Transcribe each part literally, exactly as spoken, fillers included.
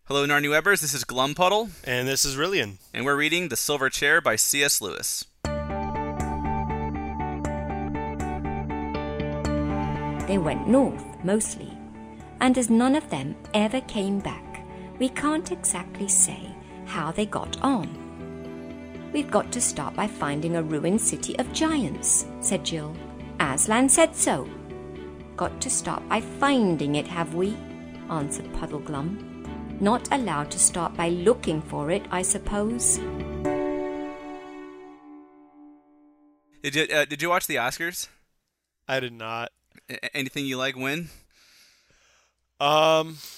Hello, Narny Webbers. This is Glumpuddle, And this is Rillian. and we're reading The Silver Chair by C S. Lewis. They went north, mostly, and as none of them ever came back, we can't exactly say how they got on. We've got to start by finding a ruined city of giants, said Jill. Aslan said so. Got to start by finding it, have we? Answered Puddleglum. Not allowed to start by looking for it, I suppose. Did you uh, did you watch the Oscars? I did not. A- anything you like win? Um.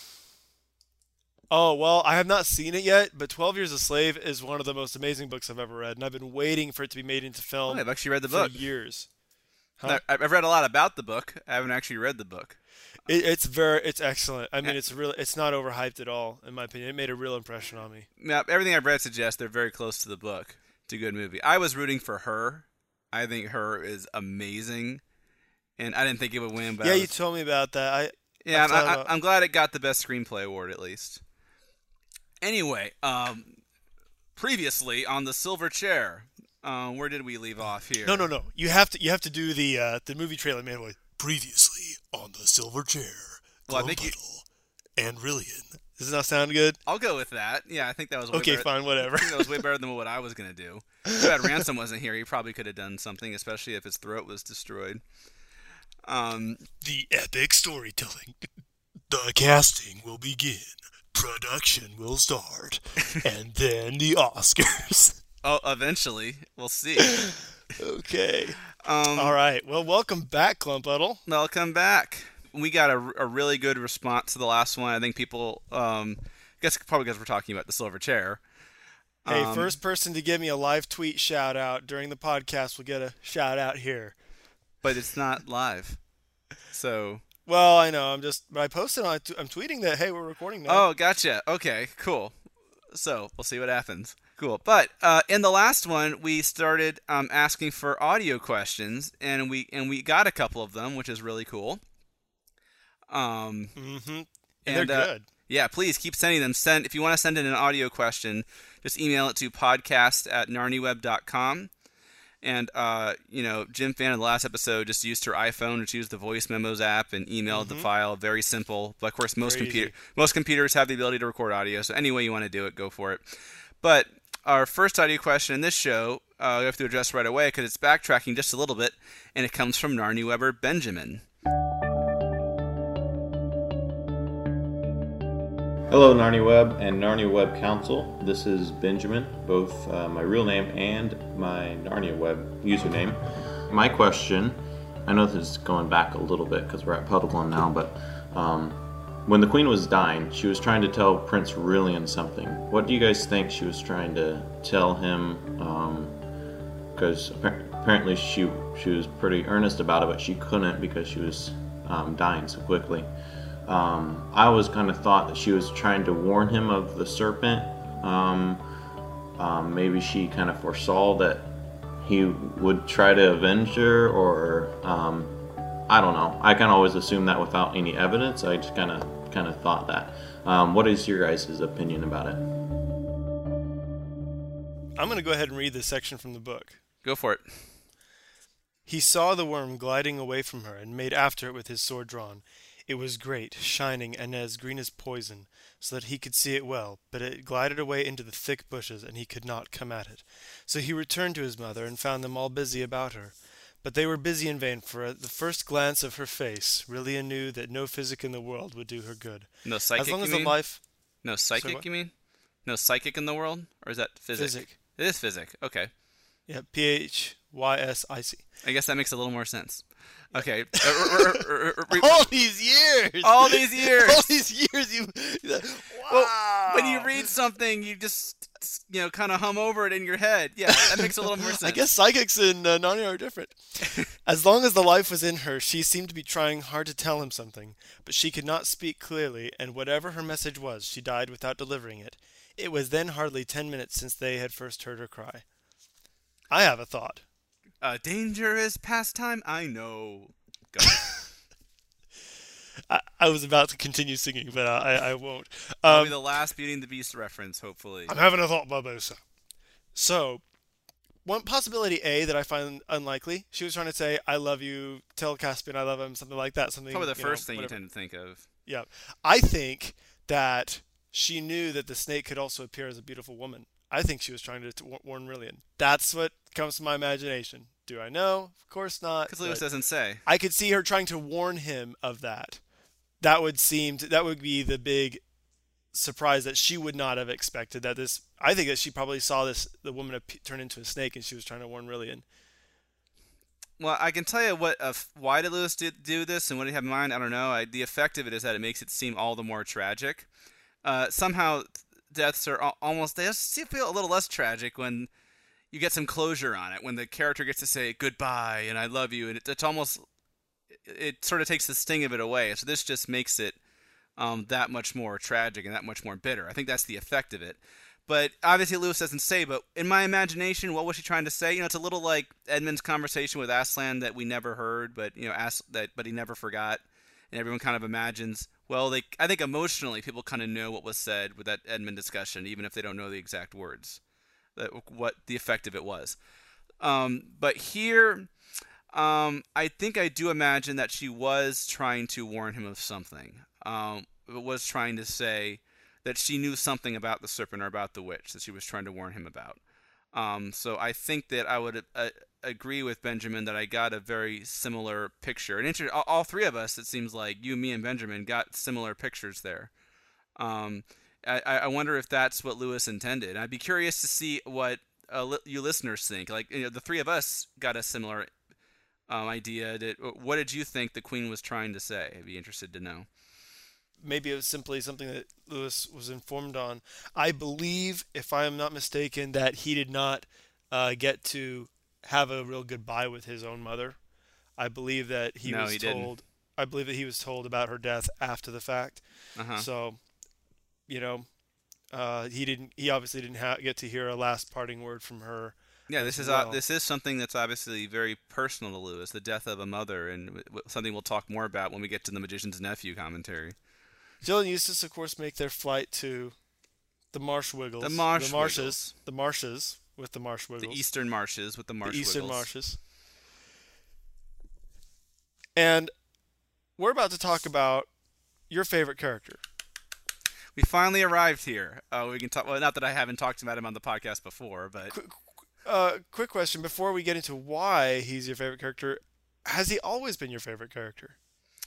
Oh, well, I have not seen it yet, but twelve Years a Slave is one of the most amazing books I've ever read, and I've been waiting for it to be made into Oh, film I've actually read the for book. years. No, Huh? I- I've read a lot about the book. I haven't actually read the book. It, it's very, it's excellent. I mean, Yeah. it's really, it's not overhyped at all, in my opinion. It made a real impression on me. Now, everything I've read suggests they're very close to the book. It's a good movie. I was rooting for Her. I think Her is amazing, and I didn't think it would win. But yeah, I you was, told me about that. I yeah, I've I'm, thought I, about- I'm glad it got the best screenplay award at least. Anyway, um, previously on The Silver Chair, uh, where did we leave off here? No, no, no. You have to, you have to do the uh, the movie trailer man voice. Previously on the Silver Chair, Well, I think you- Glumpuddle and Rillian. Does that sound good? I'll go with that. Yeah, I think that was way Okay, better. fine, whatever. I think that was way better than what I was going to do. Too bad Ransom wasn't here. He probably could have done something, especially if his throat was destroyed. Um, The epic storytelling. The casting will begin. Production will start. And then the Oscars. oh, eventually, we'll see. Okay. Um, All right. Well, welcome back, Glumpuddle. Welcome back. We got a, a really good response to the last one. I think people, um, I guess probably because we're talking about the Silver Chair. Hey, Um, first person to give me a live tweet shout out during the podcast will get a shout out here. But it's not live. So, Well, I know. I'm just. But I posted on. I'm tweeting that. Hey, we're recording now. oh, gotcha. Okay, cool. So, we'll see what happens. Cool. But uh, in the last one, we started um, asking for audio questions, and we and we got a couple of them, which is really cool. Um, Mm-hmm. And, And, they're uh, good. Yeah, please keep sending them. Send if you want to send in an audio question, just email it to podcast at narnyweb dot com. And uh, you know, Jim Fan in the last episode just used her iPhone, which used the voice memos app, and emailed the file. Very simple. But of course, most Very computer easy. most computers have the ability to record audio. So any way you want to do it, go for it. But our first audio question in this show, uh, we have to address right away because it's backtracking just a little bit, and it comes from Narny Weber Benjamin. Hello, Narny Web and Narnia Web Council. This is Benjamin, both uh, my real name and my Narnia Web username. My question, I know this is going back a little bit because we're at Puddleglum now, but um, when the Queen was dying, she was trying to tell Prince Rillian something. What do you guys think she was trying to tell him? Because apparently she she was pretty earnest about it, but she couldn't because she was um, dying so quickly. Um, I always kind of thought that she was trying to warn him of the serpent. Um, um, maybe she kind of foresaw that he would try to avenge her, or um, I don't know. I kind of always assumed that without any evidence. I just kind of kind of thought that. Um, what is your guys' opinion about it? I'm going to go ahead and read this section from the book. Go for it. He saw the worm gliding away from her and made after it with his sword drawn. It was great, shining, and as green as poison, so that he could see it well, but it glided away into the thick bushes, and he could not come at it. So he returned to his mother, and found them all busy about her. But they were busy in vain, for at the first glance of her face, Rillia knew that no physic in the world would do her good. No psychic. As long as you the mean? life... No psychic, what? you mean? No psychic in the world? Or is that physic? Physic. It is physic. Okay. Yeah, P H Y S I C. I guess that makes a little more sense. Okay. All these years! All these years! All these years you... Wow! Well, when you read something, you just, you know, kind of hum over it in your head. Yeah, that makes a little more sense. I guess psychics in uh, Narnia are different. As long as the life was in her, she seemed to be trying hard to tell him something, but she could not speak clearly, and whatever her message was, she died without delivering it. It was then hardly ten minutes since they had first heard her cry. I have a thought. A dangerous pastime, I know. Go. I, I was about to continue singing, but I, I won't. That'll Um, be the last Beauty and the Beast reference, hopefully. I'm having a thought, Barbosa. So, one possibility A that I find unlikely, she was trying to say, I love you, tell Caspian I love him, something like that. Something, Probably the you know, first thing whatever. you tend to think of. Yeah. I think that she knew that the snake could also appear as a beautiful woman. I think she was trying to, to warn Rillian. That's what comes to my imagination. Do I know? Of course not. Because Lewis but doesn't say. I could see her trying to warn him of that. That would seem to, that would be the big surprise that she would not have expected. That this, I think that she probably saw this the woman ap- turn into a snake, and she was trying to warn Rillian. Well, I can tell you what. Uh, why did Lewis do, do this, and what did he have in mind? I don't know. I, the effect of it is that it makes it seem all the more tragic. Uh, somehow, deaths are al- almost they just feel a little less tragic when you get some closure on it. When the character gets to say goodbye and I love you, and it, it's almost it sort of takes the sting of it away. So this just makes it um, that much more tragic and that much more bitter. I think that's the effect of it. But obviously Lewis doesn't say, but in my imagination, what was she trying to say? You know, it's a little like Edmund's conversation with Aslan that we never heard, but you know, As- that but he never forgot. And everyone kind of imagines, well, they I think emotionally people kind of know what was said with that Edmund discussion, even if they don't know the exact words, that, what the effect of it was. Um, but here, um, I think I do imagine that she was trying to warn him of something. Um, was trying to say that she knew something about the serpent or about the witch that she was trying to warn him about. Um, so I think that I would uh, agree with Benjamin that I got a very similar picture. And inter- all, all three of us, it seems like, you, me, and Benjamin, got similar pictures there. Um, I, I wonder if that's what Lewis intended. I'd be curious to see what uh, li- you listeners think. Like, you know, the three of us got a similar um, idea. Did, what did you think the Queen was trying to say? I'd be interested to know. Maybe it was simply something that Lewis was informed on. I believe, if I am not mistaken, that he did not uh, get to have a real goodbye with his own mother. I believe that he No, was he told. didn't. I believe that he was told about her death after the fact. Uh-huh. So, you know, uh, he didn't. He obviously didn't ha- get to hear a last parting word from her. Yeah, this is well. uh, this is something that's obviously very personal to Lewis, the death of a mother, and w- w- something we'll talk more about when we get to the Magician's Nephew commentary. Jill and Eustace, of course, make their flight to the Marsh Wiggles. The Marsh the marshes. Wiggles. The marshes with the Marsh Wiggles. The Eastern Marshes with the Marsh The Eastern Wiggles. Marshes. And we're about to talk about your favorite character. We finally arrived here. Uh, we can talk. Well, not that I haven't talked about him on the podcast before, but Quick, uh, quick question before we get into why he's your favorite character. Has he always been your favorite character?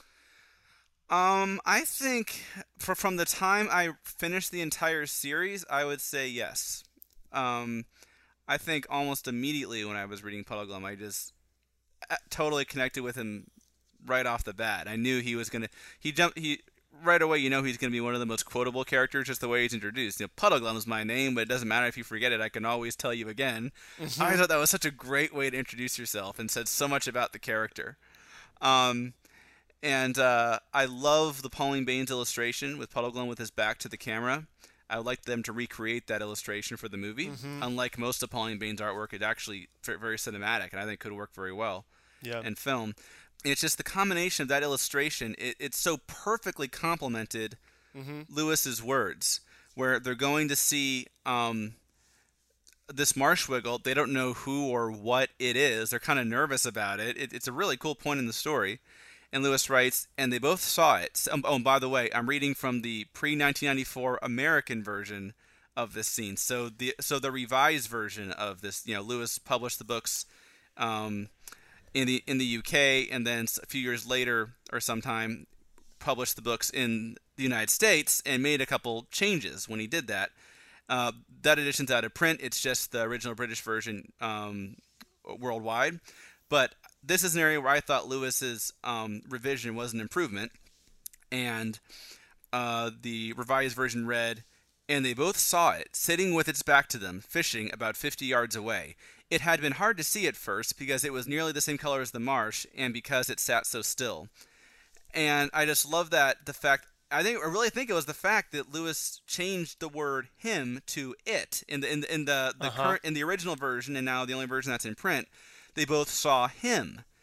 Um, I think for, from the time I finished the entire series, I would say yes. Um, I think almost immediately when I was reading Puddleglum, I just uh, totally connected with him right off the bat. I knew he was gonna. He jumped. He right away. You know he's gonna be one of the most quotable characters, just the way he's introduced. You know, Puddleglum is my name, but it doesn't matter if you forget it. I can always tell you again. Mm-hmm. I thought that was such a great way to introduce yourself and said so much about the character. Um. And uh, I love the Pauline Baynes illustration with Puddleglum with his back to the camera. I would like them to recreate that illustration for the movie. Mm-hmm. Unlike most of Pauline Baynes' artwork, it actually very cinematic, and I think could work very well yeah. in film. It's just the combination of that illustration. It, it's so perfectly complemented mm-hmm. Lewis's words, where they're going to see um, this Marshwiggle. They don't know who or what it is. They're kind of nervous about it. it. It's a really cool point in the story. And Lewis writes, and they both saw it. Oh, and by the way, I'm reading from the pre nineteen ninety-four American version of this scene. So the so the revised version of this, you know, Lewis published the books um, in the in the U K, and then a few years later or sometime published the books in the United States and made a couple changes when he did that. Uh, that edition's out of print. It's just the original British version um, worldwide. But this is an area where I thought Lewis's um, revision was an improvement, and uh, the revised version read, and they both saw it, sitting with its back to them, fishing about fifty yards away. It had been hard to see at first because it was nearly the same color as the marsh, and because it sat so still. And I just love that, the fact, I think I really think it was the fact that Lewis changed the word him to it in the in the in the, the uh-huh. current in the original version, and now the only version that's in print. They both saw him.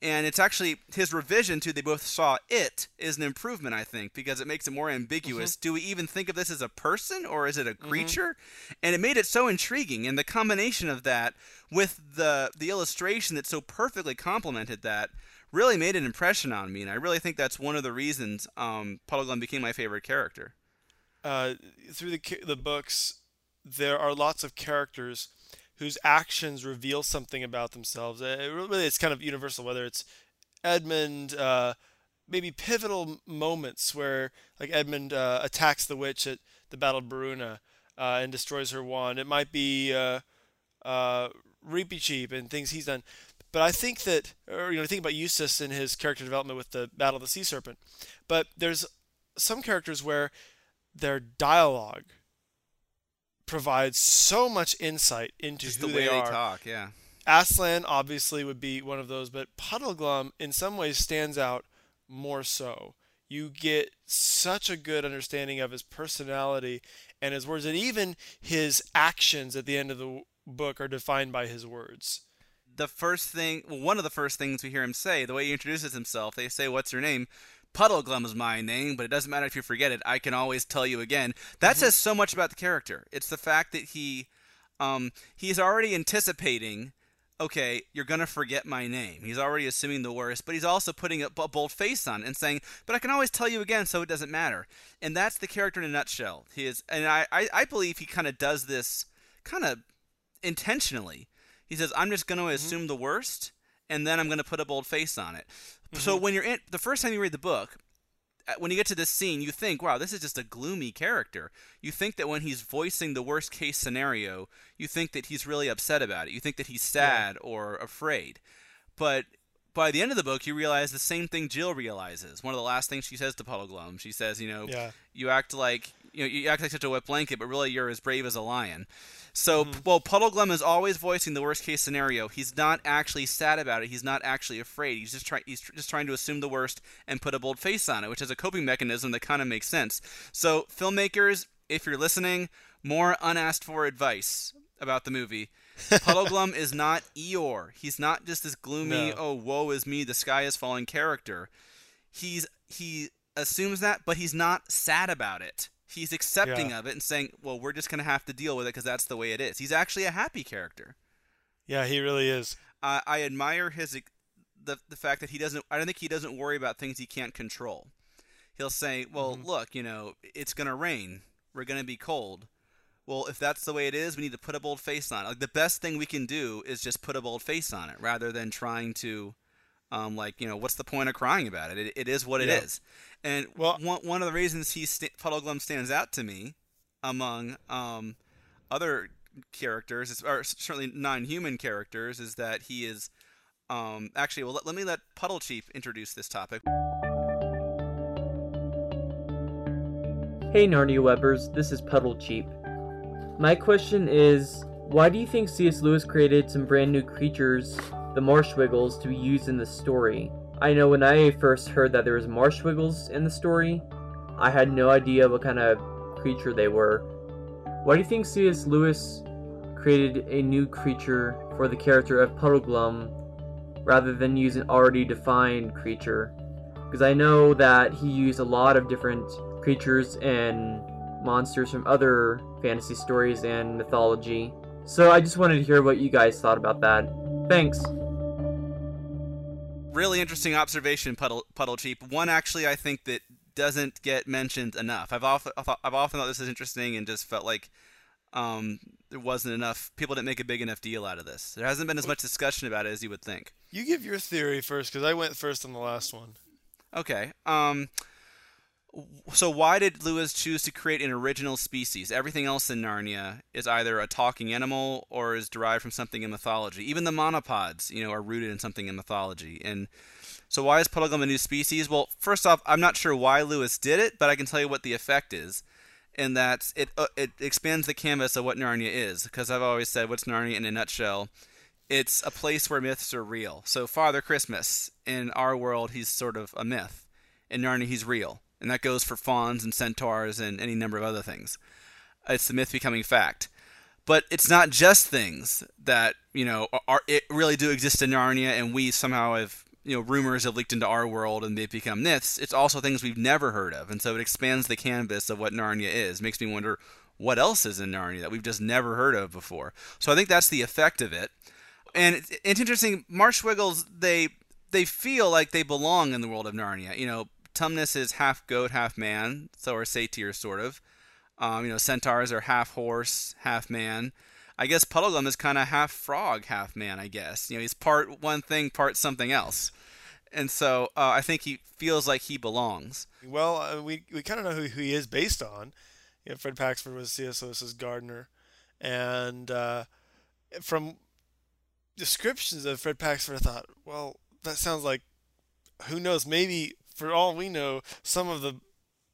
And it's actually his revision to They Both Saw It is an improvement, I think, because it makes it more ambiguous. Mm-hmm. Do we even think of this as a person or is it a creature? Mm-hmm. And it made it so intriguing. And the combination of that with the the illustration that so perfectly complemented that really made an impression on me. And I really think that's one of the reasons um, Puddleglum became my favorite character. Uh, through the the books, there are lots of characters whose actions reveal something about themselves. It really, it's kind of universal, whether it's Edmund, uh, maybe pivotal moments where, like, Edmund uh, attacks the witch at the Battle of Baruna uh, and destroys her wand. It might be uh, uh, Reepicheep and things he's done. But I think that, or, you know, think about Eustace and his character development with the Battle of the Sea Serpent. But there's some characters where their dialogue provides so much insight into Just who the way they are. They talk, yeah. Aslan obviously would be one of those, but Puddleglum in some ways stands out more so. You get such a good understanding of his personality and his words, and even his actions at the end of the book are defined by his words. The first thing, well, one of the first things we hear him say, the way he introduces himself, they say, "What's your name?" Puddleglum is my name, but it doesn't matter if you forget it. I can always tell you again. That mm-hmm. says so much about the character. It's the fact that he, um, he's already anticipating, okay, you're going to forget my name. He's already assuming the worst, but he's also putting a, a bold face on it and saying, but I can always tell you again, so it doesn't matter. And that's the character in a nutshell. He is, and I, I, I believe he kind of does this kind of intentionally. He says, I'm just going to mm-hmm. assume the worst, and then I'm going to put a bold face on it. Mm-hmm. So when you're in, the first time you read the book, when you get to this scene, you think, wow, this is just a gloomy character. You think that when he's voicing the worst case scenario, you think that he's really upset about it. You think that he's sad yeah. or afraid. But by the end of the book, you realize the same thing Jill realizes. One of the last things she says to Puddleglum, she says, you know, yeah. you act like you know, you act like such a wet blanket, but really you're as brave as a lion. So, mm-hmm. well, Puddleglum is always voicing the worst case scenario. He's not actually sad about it. He's not actually afraid. He's just trying. He's just trying to assume the worst and put a bold face on it, which is a coping mechanism that kind of makes sense. So, filmmakers, if you're listening, more unasked for advice about the movie. Puddleglum is not Eeyore. He's not just this gloomy, no. oh, woe is me, the sky is falling character. He's he assumes that, but he's not sad about it. He's accepting yeah. of it and saying, well, we're just going to have to deal with it because that's the way it is. He's actually a happy character. Yeah, he really is. Uh, I admire his the the fact that he doesn't, I don't think he doesn't worry about things he can't control. He'll say, well, mm-hmm. look, you know, it's going to rain. We're going to be cold. Well, if that's the way it is, we need to put a bold face on it. Like, the best thing we can do is just put a bold face on it rather than trying to, um, like, you know, what's the point of crying about it? It, it is what it yeah. is. And well, one one of the reasons he st- Puddleglum stands out to me among um, other characters, is, or certainly non-human characters, is that he is um, actually. Well, let, let me let Puddlecheep introduce this topic. Hey, Narnia Webbers, this is Puddlecheep. My question is, why do you think C S. Lewis created some brand new creatures, the Marshwiggles, to be used in the story? I know when I first heard that there was Marshwiggles in the story, I had no idea what kind of creature they were. Why do you think C S. Lewis created a new creature for the character of Puddleglum rather than use an already defined creature? Because I know that he used a lot of different creatures and monsters from other fantasy stories and mythology. So I just wanted to hear what you guys thought about that. Thanks. Really interesting observation, Puddle Puddlecheep. One actually I think that doesn't get mentioned enough. I've often I've often thought this is interesting and just felt like um, there wasn't enough. People didn't make a big enough deal out of this. There hasn't been as much discussion about it as you would think. You give your theory first, because I went first on the last one. Okay. Um, so why did Lewis choose to create an original species? Everything else in Narnia is either a talking animal or is derived from something in mythology. Even the monopods, you know, are rooted in something in mythology. And so why is Puddleglum a new species? Well, first off, I'm not sure why Lewis did it, but I can tell you what the effect is. And that's it uh, it expands the canvas of what Narnia is. Because I've always said, what's Narnia in a nutshell? It's a place where myths are real. So Father Christmas, in our world, he's sort of a myth. In Narnia, he's real. And that goes for fauns and centaurs and any number of other things. It's the myth becoming fact. But it's not just things that, you know, are, it really do exist in Narnia, and we somehow have you know, rumors have leaked into our world and they've become myths. It's also things we've never heard of, and so it expands the canvas of what Narnia is. It makes me wonder what else is in Narnia that we've just never heard of before. So I think that's the effect of it. And it's, it's interesting. Marshwiggles, they they feel like they belong in the world of Narnia. You know, Tumnus is half goat, half man. So are satyrs, sort of. Um, you know, centaurs are half horse, half man. I guess Puddleglum is kind of half frog, half man, I guess. You know, he's part one thing, part something else. And so uh, I think he feels like he belongs. Well, uh, we we kind of know who, who he is based on. You know, Fred Paxford was C S. Lewis's gardener. And uh, from descriptions of Fred Paxford, I thought, well, that sounds like, who knows, maybe, for all we know, some of the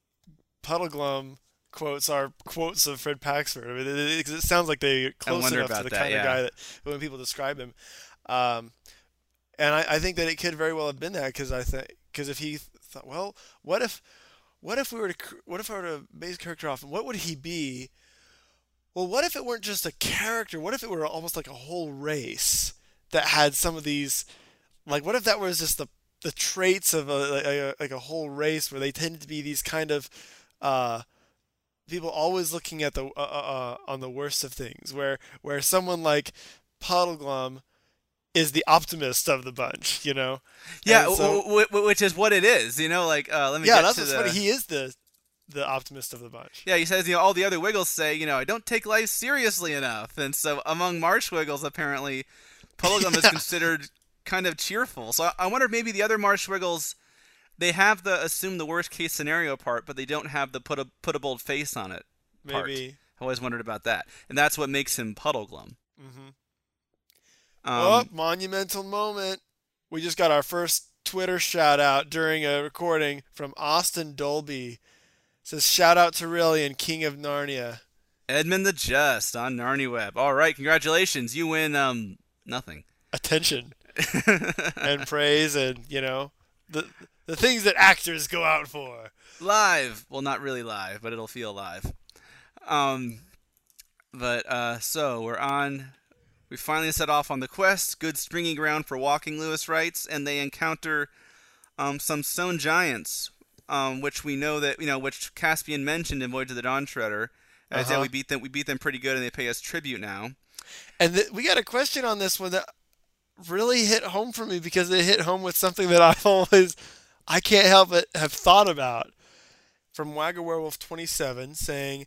Puddleglum quotes are quotes of Fred Paxford. I mean, it, it, it sounds like they're close enough to the that, kind yeah. of guy that when people describe him. Um, and I, I think that it could very well have been that, because I think because if he thought, well, what if what if we were to what if I were to base character off, and what would he be? Well, what if it weren't just a character? What if it were almost like a whole race that had some of these, like, what if that was just the the traits of a, a like a whole race where they tended to be these kind of uh, people always looking at the uh, uh, on the worst of things, where where someone like Puddleglum is the optimist of the bunch, you know? Yeah, so, w- w- which is what it is, you know. Like, uh, let me yeah, get that's to what's the... funny. He is the the optimist of the bunch. Yeah, he says, you know, all the other Wiggles say, you know, I don't take life seriously enough, and so among Marshwiggles, apparently, Puddleglum yeah. is considered kind of cheerful. So I wonder if maybe the other Marshwiggles, they have the assume the worst case scenario part, but they don't have the put a put a bold face on it part. Maybe. I always wondered about that, and that's what makes him Puddleglum. Mm-hmm. Um, oh, monumental moment. We just got our first Twitter shout out during a recording from Austin Dolby. It says, shout out to Aurelian, King of Narnia. Edmund the Just on NarniWeb. All right, congratulations. You win um nothing. Attention. And praise and, you know, the the things that actors go out for. Live. Well, not really live, but it'll feel live. Um, but, uh, so we're on... We finally set off on the quest, good springy ground for walking, Lewis writes, and they encounter um, some stone giants, um, which we know that, you know, which Caspian mentioned in Voyage of the Dawn Treader. As uh-huh. yeah, we beat them, we beat them pretty good, and they pay us tribute now. And th- we got a question on this one that really hit home for me, because it hit home with something that I've always, I can't help but have thought about. From Wagga Werewolf twenty-seven, saying,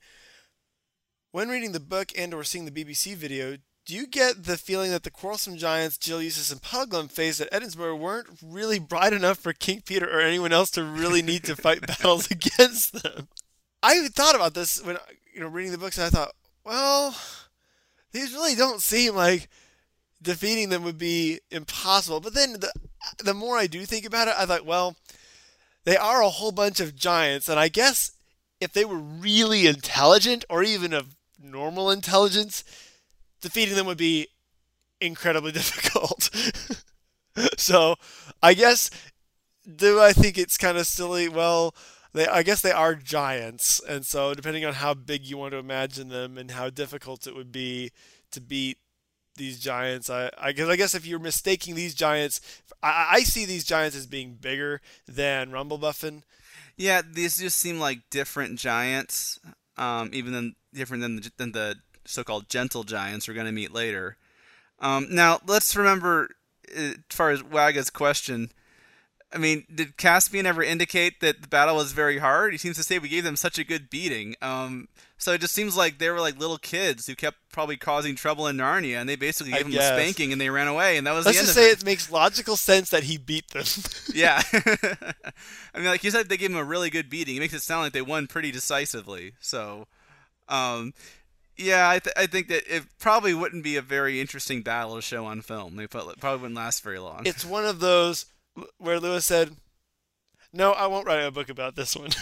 when reading the book and or seeing the B B C video, do you get the feeling that the quarrelsome giants Jill Eustace and Puddleglum faced at Edinburgh weren't really bright enough for King Peter or anyone else to really need to fight battles against them? I thought about this when, you know, reading the books, and I thought, well, these really don't seem like defeating them would be impossible. But then the the more I do think about it, I thought, well, they are a whole bunch of giants, and I guess if they were really intelligent, or even of normal intelligence, defeating them would be incredibly difficult. So, I guess, do I think it's kind of silly? Well, they, I guess they are giants, and so depending on how big you want to imagine them and how difficult it would be to beat these giants, I, I guess I guess if you're mistaking these giants, I, I see these giants as being bigger than Rumblebuffin. Yeah, these just seem like different giants, um, even than different than the, than the so-called gentle giants we're going to meet later. Um, now, let's remember, as far as Wagga's question, I mean, did Caspian ever indicate that the battle was very hard? He seems to say we gave them such a good beating. Um, so it just seems like they were like little kids who kept probably causing trouble in Narnia, and they basically gave I them guess. a spanking, and they ran away, and that was Let's the end just of say it. it makes logical sense that he beat them. Yeah. I mean, like you said, they gave him a really good beating. It makes it sound like they won pretty decisively. So, um... yeah, I, th- I think that it probably wouldn't be a very interesting battle to show on film. It probably wouldn't last very long. It's one of those where Lewis said, no, I won't write a book about this one.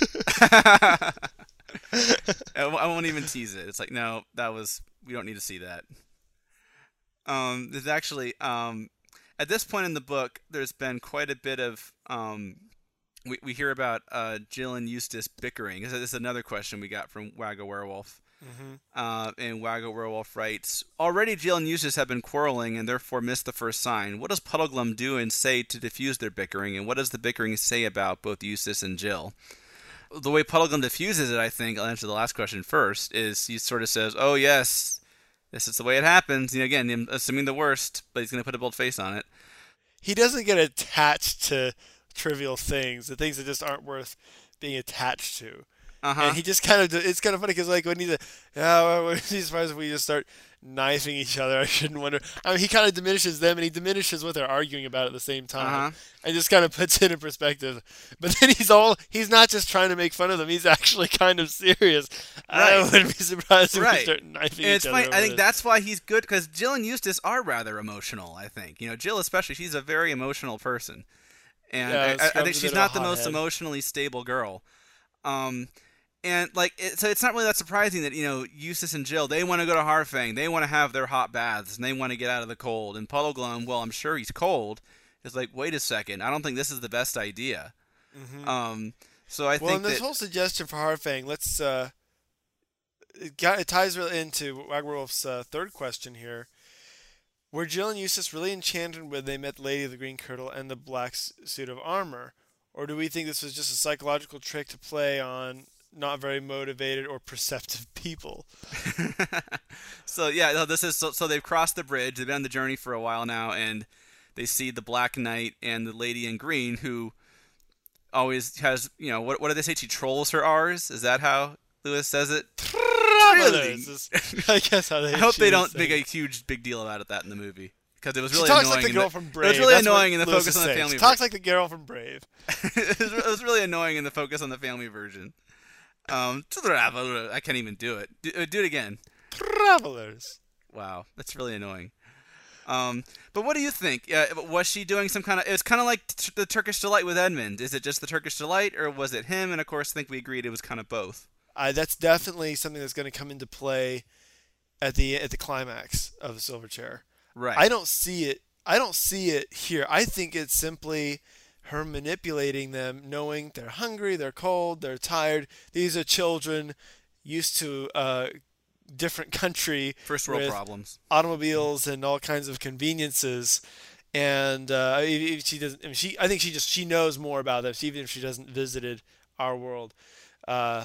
I won't even tease it. It's like, no, that was, we don't need to see that. Um, there's actually, um, at this point in the book, there's been quite a bit of um, we, we hear about uh, Jill and Eustace bickering. This is another question we got from Wagga Werewolf. Mm-hmm. Uh, and Wagga Werewolf writes, already Jill and Eustace have been quarreling and therefore missed the first sign. What does Puddleglum do and say to diffuse their bickering, and what does the bickering say about both Eustace and Jill? The way Puddleglum diffuses it, I think, I'll answer the last question first, is he sort of says, oh yes, this is the way it happens. You know, again, I'm assuming the worst, but he's going to put a bold face on it. He doesn't get attached to trivial things, the things that just aren't worth being attached to. Uh-huh. And he just kind of, it's kind of funny because like when he's, a, yeah, when he's surprised if we just start knifing each other, I shouldn't wonder. I mean, he kind of diminishes them and he diminishes what they're arguing about at the same time. Uh-huh. And just kind of puts it in perspective. But then he's all, he's not just trying to make fun of them, he's actually kind of serious. Right. I wouldn't be surprised if Right. we start knifing And each it's other. funny, over I think this. that's why he's good, because Jill and Eustace are rather emotional, I think. You know, Jill especially, she's a very emotional person. And Yeah, I, I Scrub's think a she's bit of not a the most hothead. emotionally stable girl. Um, and, like, it, so it's not really that surprising that, you know, Eustace and Jill, they want to go to Harfang, they want to have their hot baths, and they want to get out of the cold. And Puddleglum, well, I'm sure he's cold, is like, wait a second, I don't think this is the best idea. Mm-hmm. Um, so I well, think and this that... whole suggestion for Harfang, let's, uh, it, got, it ties really into Wagwerwolf's uh, third question here. Were Jill and Eustace really enchanted when they met the Lady of the Green Kirtle and the black s- suit of armor? Or do we think this was just a psychological trick to play on not very motivated or perceptive people? So yeah, no, this is so, so they've crossed the bridge. They've been on the journey for a while now, and they see the Black Knight and the Lady in Green, who always has, you know, what what do they say? She trolls her R's. Is that how Lewis says it? Travelers is, I guess how they. I hope she they would don't say make a it. huge big deal about it that in the movie, because it was She really talks annoying. like the in girl the, from It Brave. was really That's what annoying in the Lewis focus is on the saying. family. She talks ver- like the girl from Brave. it, was, it was really annoying in the focus on the family version. Um, I can't even do it. Do, uh, do it again. Travelers. Wow, that's really annoying. Um, but what do you think? Uh, was she doing some kind of? It was kind of like t- the Turkish Delight with Edmund. Is it just the Turkish Delight, or was it him? And of course, I think we agreed it was kind of both. Uh, that's definitely something that's going to come into play at the at the climax of Silverchair. Right. I don't see it. I don't see it here. I think it's simply her manipulating them, knowing they're hungry, they're cold, they're tired. These are children used to a different country, First world with problems. automobiles and all kinds of conveniences. And uh, if if she doesn't, I mean, she I think she just she knows more about them, even if she doesn't visited our world. Uh,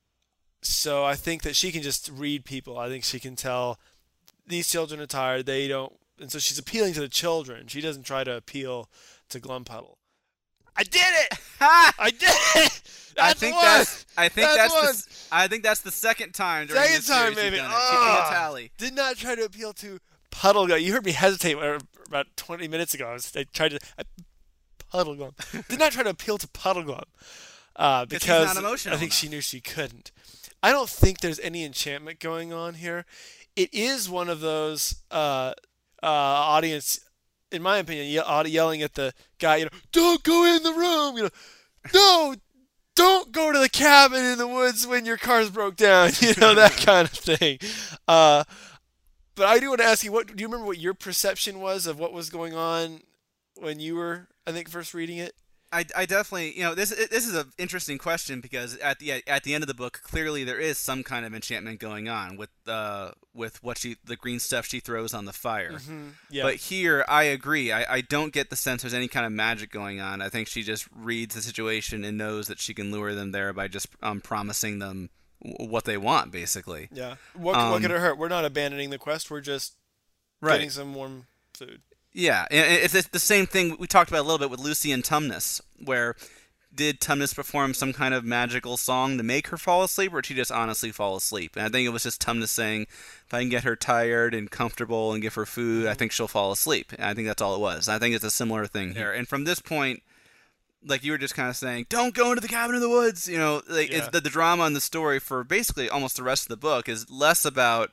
so I think that she can just read people. I think she can tell these children are tired. They don't, and so she's appealing to the children. She doesn't try to appeal to Glumpuddle. I did it! I did it! That's I think the one! that's. I think That's that's. the the, one! s- I think that's the second time during Second this time, series you've maybe. done it. Ah! Keeping a tally. Did not try to appeal to Puddleglum. You heard me hesitate uh, about twenty minutes ago. I, was, I tried to I, Puddleglum. Did not try to appeal to Puddleglum uh, she's because not emotional I think enough. she knew she couldn't. I don't think there's any enchantment going on here. It is one of those uh, uh, audience, in my opinion, ye- yelling at the guy, you know, don't go in the room, you know, no, don't go to the cabin in the woods when your car's broke down, you know, that kind of thing. Uh, but I do want to ask you, what do you remember what your perception was of what was going on when you were, I think, first reading it? I, I definitely, you know, this this is an interesting question, because at the at the end of the book, clearly there is some kind of enchantment going on with uh with what she the green stuff she throws on the fire. Mm-hmm. Yeah. But here, I agree. I, I don't get the sense there's any kind of magic going on. I think she just reads the situation and knows that she can lure them there by just um, promising them w- what they want, basically. Yeah. What, Um, what could it hurt? We're not abandoning the quest. We're just Right. getting some warm food. Yeah, and it's it's the same thing we talked about a little bit with Lucy and Tumnus, where did Tumnus perform some kind of magical song to make her fall asleep, or did she just honestly fall asleep? And I think it was just Tumnus saying, if I can get her tired and comfortable and give her food, I think she'll fall asleep. And I think that's all it was. I think it's a similar thing here. And from this point, like you were just kind of saying, don't go into the cabin in the woods. You know, like Yeah. it's the, the drama in the story for basically almost the rest of the book is less about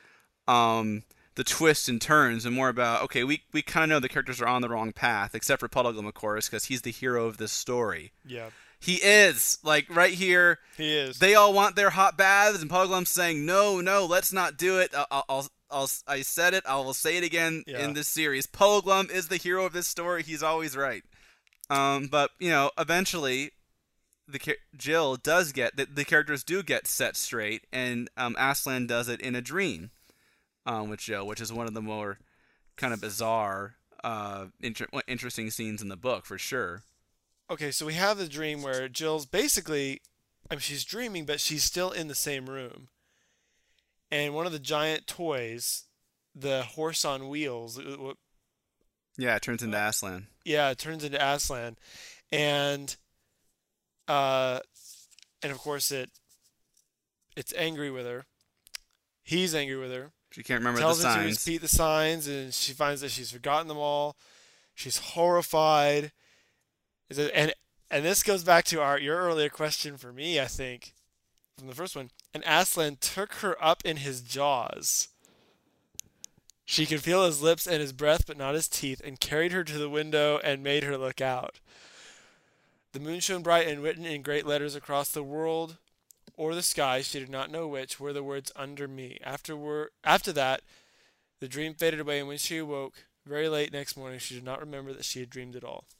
um, the twists and turns and more about, okay, we, we kind of know the characters are on the wrong path, except for Puddleglum, of course, because he's the hero of this story. Yeah. He is. Like, right here, He is. they all want their hot baths, and Puddleglum's saying, no, no, let's not do it. I'll, I'll, I'll, I said it, I will say it again Yeah. in this series. Puddleglum is the hero of this story. He's always right. Um, but you know, eventually, the Jill does get the, the characters do get set straight, and um, Aslan does it in a dream um, with Jill, which is one of the more kind of bizarre, uh, inter- interesting scenes in the book for sure. Okay, so we have the dream where Jill's basically, I mean, she's dreaming, but she's still in the same room. And one of the giant toys, the horse on wheels, yeah, it turns into Aslan. Yeah, it turns into Aslan, and uh, and of course it it's angry with her. He's angry with her. She can't remember Tells the signs. Tells her to repeat the signs, and she finds that she's forgotten them all. She's horrified. And and this goes back to our your earlier question for me, I think, from the first one. And Aslan took her up in his jaws. She could feel his lips and his breath, but not his teeth, and carried her to the window and made her look out. The moon shone bright, and written in great letters across the world or the sky, she did not know which, were the words "under me." After, after that, the dream faded away, and when she awoke very late next morning, she did not remember that she had dreamed at all.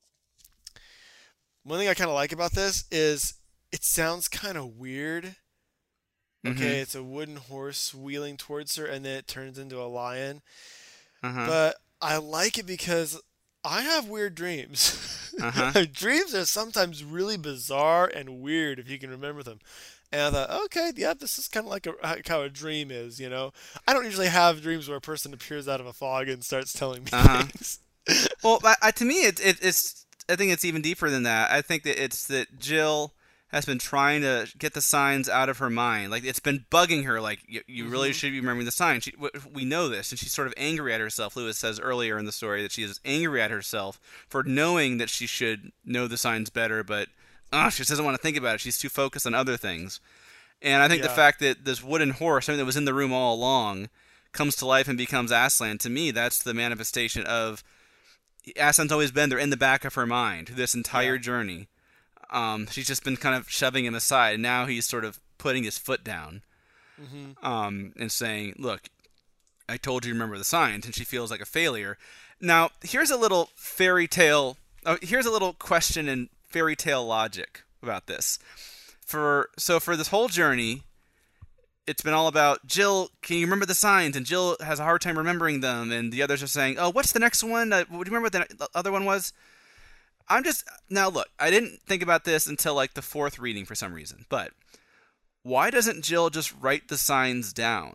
One thing I kind of like about this is it sounds kind of weird. Okay, mm-hmm. It's a wooden horse wheeling towards her, and then it turns into a lion. Uh-huh. But I like it because I have weird dreams. Uh-huh. Dreams are sometimes really bizarre and weird if you can remember them. And I thought, okay, yeah, this is kind of like, a, like how a dream is, you know? I don't usually have dreams where a person appears out of a fog and starts telling me uh-huh. things. Well, I, to me, it, it, it's I think it's even deeper than that. I think that it's that Jill has been trying to get the signs out of her mind. Like, it's been bugging her, like, you, you mm-hmm. really should be remembering the signs. She, we know this, and she's sort of angry at herself. Lewis says earlier in the story that she is angry at herself for knowing that she should know the signs better, but uh, she just doesn't want to think about it. She's too focused on other things. And I think yeah. the fact that this wooden horse, something that was in the room all along, comes to life and becomes Aslan, to me, that's the manifestation of Aslan's always been there in the back of her mind this entire yeah. journey. Um, she's just been kind of shoving him aside, and now he's sort of putting his foot down mm-hmm. um, and saying, look, I told you to remember the signs, and she feels like a failure. Now, here's a little fairy tale, oh, here's a little question in fairy tale logic about this. For So for this whole journey, it's been all about, Jill, can you remember the signs? And Jill has a hard time remembering them, and the others are saying, oh, what's the next one? Uh, do you remember what the other one was? I'm just, now look, I didn't think about this until like the fourth reading for some reason, but why doesn't Jill just write the signs down?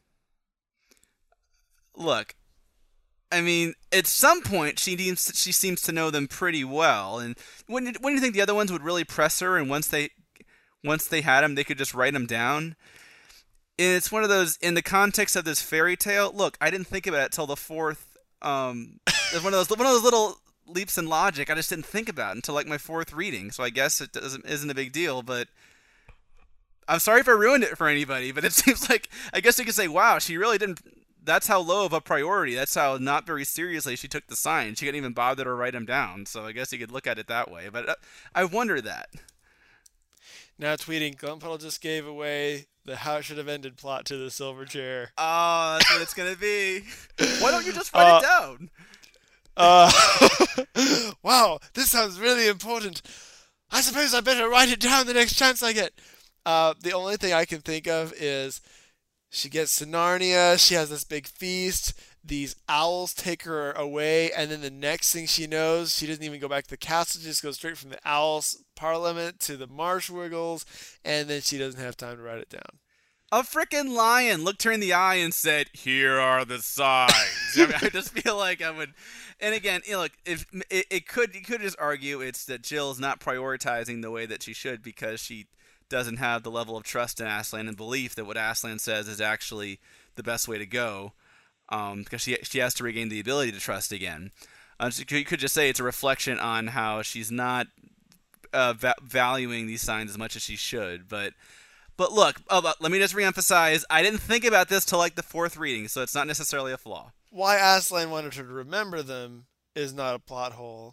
Look, I mean, at some point she seems, she seems to know them pretty well, and wouldn't, wouldn't you think the other ones would really press her, and once they, once they had them, they could just write them down? And it's one of those, in the context of this fairy tale, look, I didn't think about it till the fourth, um, one of those, one of those little leaps in logic I just didn't think about until like my fourth reading, so I guess it doesn't isn't a big deal. But I'm sorry if I ruined it for anybody, but it seems like, I guess you could say, wow, she really didn't, that's how low of a priority, that's how not very seriously she took the signs. She couldn't even bother to write them down, so I guess you could look at it that way. But uh, I wonder that. Now tweeting, Glumpuddle just gave away the how it should have ended plot to the silver chair. Oh, that's what it's gonna be. Why don't you just write uh, it down? Uh, wow, this sounds really important. I suppose I better write it down the next chance I get. Uh, the only thing I can think of is she gets to Narnia, she has this big feast, these owls take her away, and then the next thing she knows, she doesn't even go back to the castle, she just goes straight from the owls' parliament to the Marshwiggles, and then she doesn't have time to write it down. A frickin' lion looked her in the eye and said, here are the signs. I, mean, I just feel like I would... And again, you know, look, if it, it could, you could just argue it's that Jill's not prioritizing the way that she should because she doesn't have the level of trust in Aslan and belief that what Aslan says is actually the best way to go, um, because she she has to regain the ability to trust again. Uh, so you could just say it's a reflection on how she's not uh, va- valuing these signs as much as she should. But but look, oh, let me just reemphasize, I didn't think about this till like the fourth reading, so it's not necessarily a flaw. Why Aslan wanted her to remember them is not a plot hole.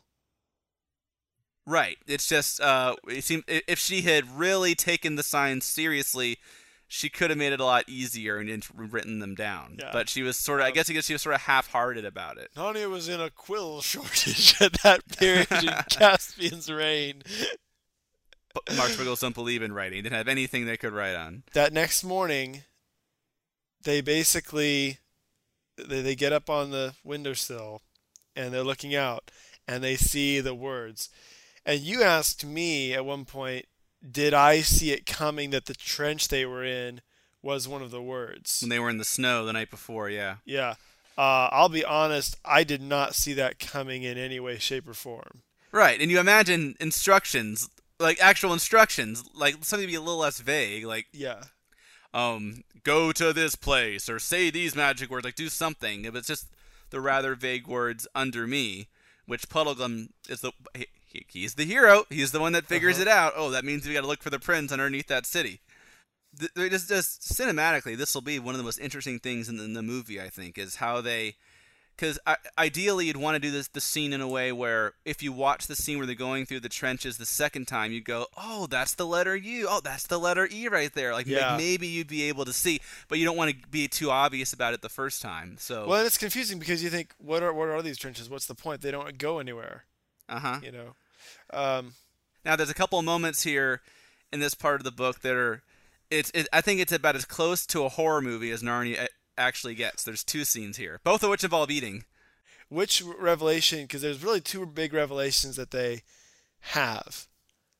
Right. It's just, uh, it seemed, if she had really taken the signs seriously she could have made it a lot easier and written them down. Yeah. But she was sort of, I guess you could, she was sort of half-hearted about it. Narnia was in a quill shortage at that period in Caspian's reign. But Mark Swiggles don't believe in writing. He didn't have anything they could write on. That next morning, they basically, they, they get up on the windowsill, and they're looking out, and they see the words. And you asked me at one point, did I see it coming that the trench they were in was one of the words? When they were in the snow the night before, yeah. Yeah. Uh, I'll be honest, I did not see that coming in any way, shape, or form. Right, and you imagine instructions, like actual instructions, like something to be a little less vague, like, Yeah. um, go to this place, or say these magic words, like do something. If it's just the rather vague words under me, which Puddleglum is the... He, he, he's the hero. He's the one that figures Uh-huh. it out. Oh, that means we got to look for the prince underneath that city. Th- Just, just cinematically, this will be one of the most interesting things in the, in the movie, I think, is how they... Because ideally, you'd want to do this the scene in a way where if you watch the scene where they're going through the trenches the second time, you'd go, oh, that's the letter U. Oh, that's the letter E right there. Like, Yeah. ma- maybe you'd be able to see, but you don't want to be too obvious about it the first time. So, Well, it's confusing because you think, what are what are these trenches? What's the point? They don't go anywhere, uh-huh. you know. Um, Now, there's a couple of moments here in this part of the book that are, it's, it, I think it's about as close to a horror movie as Narnia actually gets. There's two scenes here, both of which involve eating. which revelation? Because there's really two big revelations that they have.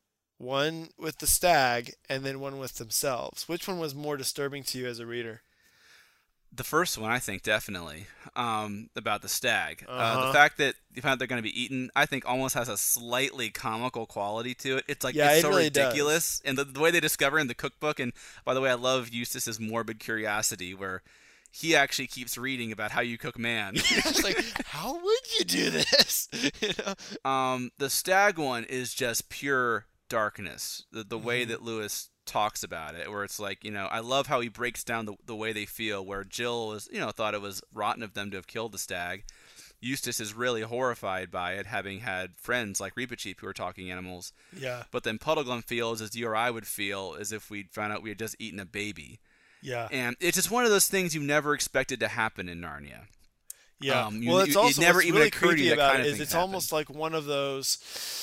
One with the stag, and then one with themselves. Which one was more disturbing to you as a reader? The first one, I think, definitely, um, about the stag. Uh, Uh-huh. the fact that you found out they're going to be eaten, I think, almost has a slightly comical quality to it. It's like Yeah, it's it so really ridiculous, and the, the way they discover in the cookbook. And by the way, I love Eustace's morbid curiosity, where he actually keeps reading about how you cook man. It's like, how would you do this? you know? um, the stag one is just pure darkness. The the way Mhm. that Lewis talks about it, where it's like, you know, I love how he breaks down the the way they feel, where Jill was, you know, thought it was rotten of them to have killed the stag. Eustace is really horrified by it, having had friends like Reepicheep who are talking animals. Yeah, But then Puddleglum feels as you or I would feel as if we'd found out we had just eaten a baby. yeah, And it's just one of those things you never expected to happen in Narnia. yeah. Um, you- well, it's you- it also never what's even really occurred to creepy you that about kind it of is thing it's happened. almost like one of those,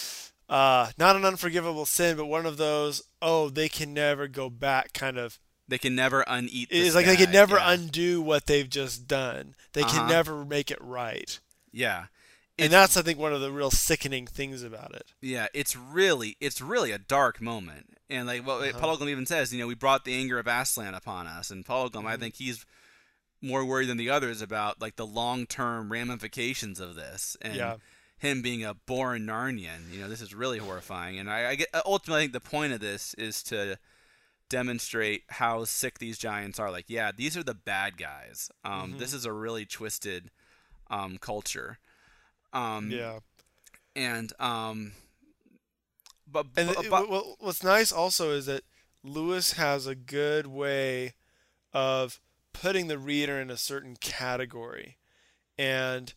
uh, not an unforgivable sin, but one of those, oh, they can never go back kind of. They can never uneat the It's like they stag, can never yeah. undo what they've just done. They Uh-huh. can never make it right. Yeah. And that's, I think, one of the real sickening things about it. Yeah, it's really, it's really a dark moment, and like what Uh-huh. Puddleglum even says, you know, we brought the anger of Aslan upon us, and Puddleglum, Mm-hmm. I think he's more worried than the others about like the long-term ramifications of this, and Yeah. him being a born Narnian, you know, this is really horrifying, and I, I get ultimately I think the point of this is to demonstrate how sick these giants are. Like, yeah, these are the bad guys. Um, Mhm. This is a really twisted um, culture. Um, Yeah. And um, but, And but, it- but what- what's nice also is that Lewis has a good way of putting the reader in a certain category. And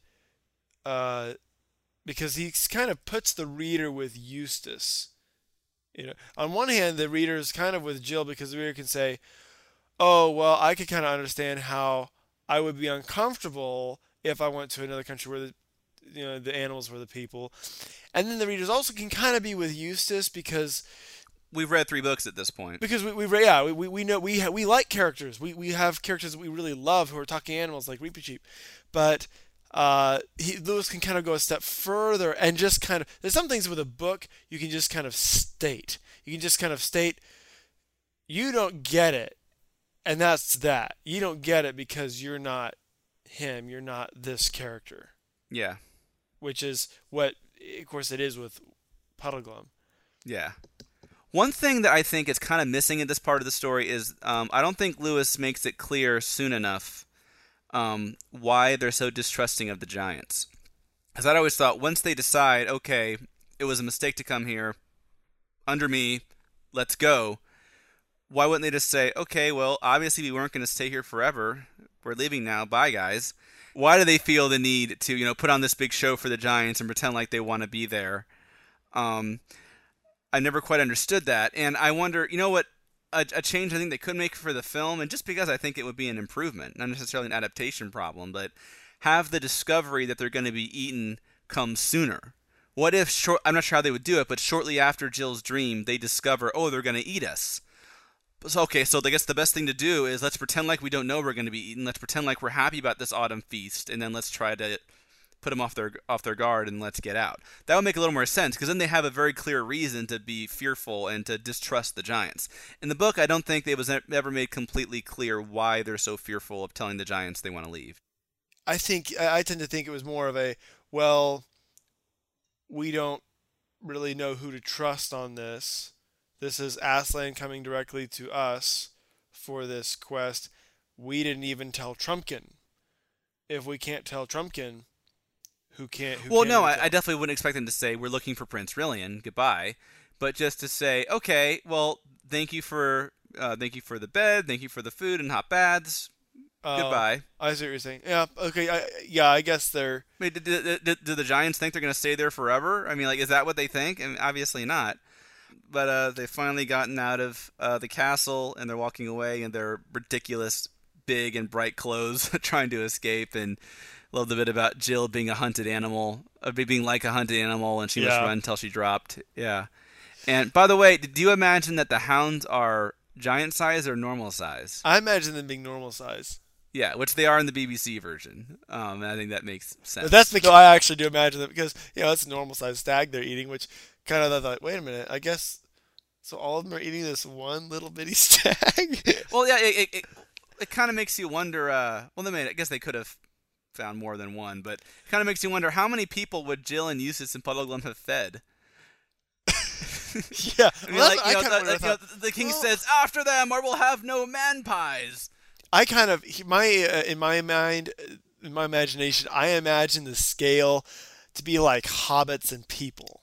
uh, because he kind of puts the reader with Eustace. You know, on one hand, the reader is kind of with Jill because the reader can say, oh, well, I could kind of understand how I would be uncomfortable if I went to another country where the you know the animals were the people. And then the readers also can kind of be with Eustace because we've read three books at this point. because we, we yeah we, we, we know we ha, we like characters. We we have characters that we really love who are talking animals like Reepicheep. But uh, he, Lewis can kind of go a step further and just kind of there's some things with a book you can just kind of state. You can just kind of state you don't get it, and that's that. You don't get it because you're not him. You're not this character. Yeah, Which is what, of course, it is with Puddleglum. yeah. One thing that I think is kind of missing in this part of the story is um, I don't think Lewis makes it clear soon enough um, why they're so distrusting of the giants. Because I'd always thought once they decide, okay, it was a mistake to come here, under me, let's go, why wouldn't they just say, okay, well, obviously we weren't going to stay here forever. We're leaving now. Bye, guys. Why do they feel the need to, you know, put on this big show for the Giants and pretend like they want to be there? Um, I never quite understood that, and I wonder, you know what? a, a change I think they could make for the film, and just because I think it would be an improvement, not necessarily an adaptation problem, but have the discovery that they're going to be eaten come sooner. What if, short, I'm not sure how they would do it, but shortly after Jill's dream, they discover, oh, they're going to eat us. So, okay, so I guess the best thing to do is let's pretend like we don't know we're going to be eaten. Let's pretend like we're happy about this autumn feast, and then let's try to put them off their off their guard and let's get out. That would make a little more sense, because then they have a very clear reason to be fearful and to distrust the giants. In the book, I don't think it was ever made completely clear why they're so fearful of telling the giants they want to leave. I think I tend to think it was more of a, well, we don't really know who to trust on this. This is Aslan coming directly to us for this quest. We didn't even tell Trumpkin. If we can't tell Trumpkin, who can't? Who well, can no, we I, tell? I definitely wouldn't expect them to say we're looking for Prince Rillian. Goodbye, but just to say, okay, well, thank you for uh, thank you for the bed, thank you for the food and hot baths. Uh, Goodbye. I see what you're saying. Yeah. Okay. I, yeah. I guess they're. I mean, do, do, do, do the Giants think they're going to stay there forever? I mean, like, is that what they think? I mean, obviously not. But uh, they've finally gotten out of uh, the castle, and they're walking away in their ridiculous, big and bright clothes, trying to escape. And love the bit about Jill being a hunted animal, uh, being like a hunted animal, and she must Yeah. run until she dropped. Yeah. And by the way, do you imagine that the hounds are giant size or normal size? I imagine them being normal size. Yeah, which they are in the B B C version. Um, and I think that makes sense. But that's because I actually do imagine them, because you know it's a normal sized stag they're eating, which kind of I thought, wait a minute, I guess so all of them are eating this one little bitty stag. Well, yeah, it it, it, it kind of makes you wonder. Uh, well, I mean, I guess they could have found more than one, but it kind of makes you wonder how many people would Jill and Eustace and Puddleglum have fed. yeah, I mean, well, like, I you know, kind the, of like, you know, thought, the king well, says, "After them, or we'll have no man pies." I kind of he- my uh, in my mind, uh, in my imagination, I imagine the scale to be like hobbits and people,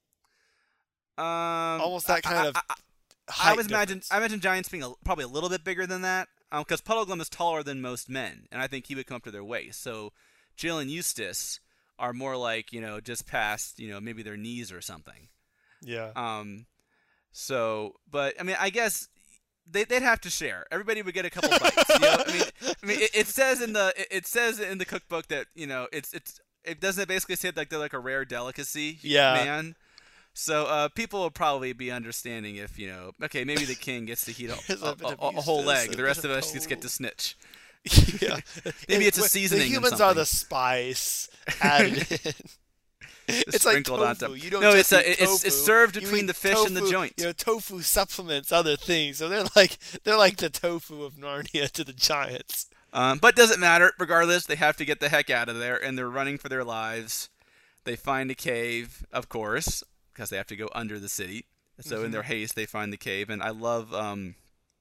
Um, almost that kind I, of. I, I, height I was imagine difference. I imagine giants being a, probably a little bit bigger than that, because Puddleglum is taller than most men, and I think he would come up to their waist. So Jill and Eustace are more like, you know, just past, you know, maybe their knees or something. Yeah. Um, so, but I mean, I guess they they'd have to share. Everybody would get a couple bites. You know? I mean, I mean, it, it says in the it, it says in the cookbook that, you know, it's it's it doesn't basically say like they're like a rare delicacy. Yeah. Man. So uh, people will probably be understanding if, you know, okay, maybe the king gets to eat a, There's a a, bit of a, a whole Eustace, leg. a The rest bit of of us just get to snitch. yeah. Maybe it's a the seasoning and humans are something. the spice added in. It's like sprinkled on tofu. top. You don't No, just it's a- eat it's- it's tofu. served You between eat the fish and the tofu- joint. You know, tofu supplements other things, so they're like they're like the tofu of Narnia to the giants. Um, but doesn't matter. Regardless, they have to get the heck out of there, and they're running for their lives. They find a cave, of course, because they have to go under the city. So Mm-hmm. in their haste, they find the cave, and I love. Um,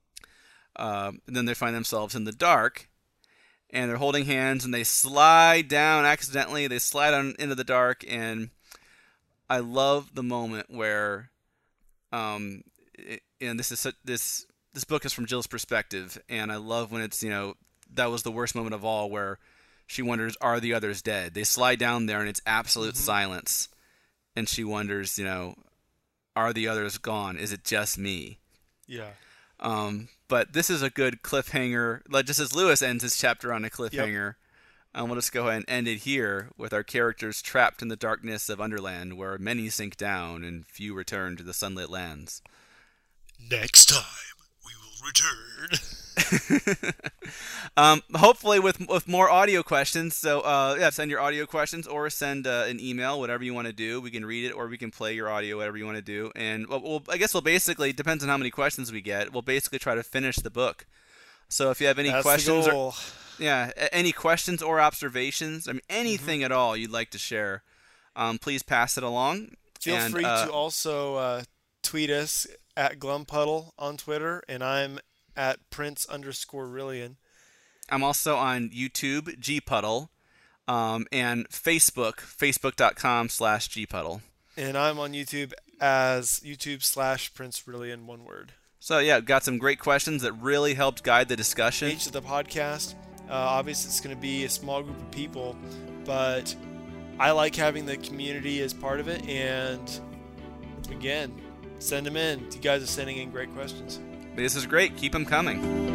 uh, and then they find themselves in the dark, and they're holding hands, and they slide down accidentally. They slide on into the dark, and I love the moment where, um, it, and this is such, this this book is from Jill's perspective, and I love when it's, you know, that was the worst moment of all, where she wonders, are the others dead? They slide down there, and it's absolute Mm-hmm. silence, and she wonders, you know, are the others gone? Is it just me? Yeah. Um, but this is a good cliffhanger. Like, just as Lewis ends his chapter on a cliffhanger, um, we'll just go ahead and end it here with our characters trapped in the darkness of Underland, where many sink down and few return to the sunlit lands. Next time we will return. um, hopefully with with more audio questions. So uh, yeah, send your audio questions or send uh, an email, whatever you want to do. We can read it or we can play your audio, whatever you want to do. And we'll, we'll, I guess we'll basically, depends on how many questions we get, we'll basically try to finish the book. So if you have any That's questions, the or, goal. yeah, a- any questions or observations, I mean anything Mm-hmm. at all you'd like to share, um, please pass it along. Feel and, free uh, to also uh, tweet us at Glumpuddle on Twitter, and I'm at Prince underscore Rillian. I'm also on YouTube, gpuddle, um, and Facebook, facebook.com slash gpuddle. And I'm on YouTube as YouTube slash Prince Rillian, one word. So yeah, got some great questions that really helped guide the discussion. Each of the podcast, uh, obviously it's going to be a small group of people, but I like having the community as part of it, and again, send them in. You guys are sending in great questions. This is great. Keep them coming.